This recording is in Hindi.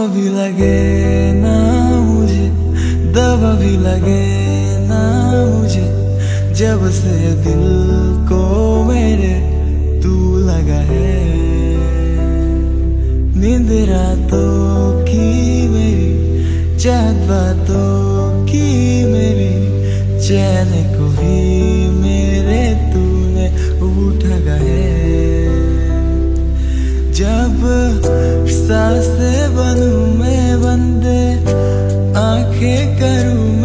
भी लगे ना मुझे, दवा भी लगे ना मुझे, जब से दिल को मेरे तू लगा है। नींद रातों की मेरी, चाहत बातों की मेरी, चैन को भी मेरे तूने उठा है। जब सांसें बनूं मैं बंदे, आंखें करूं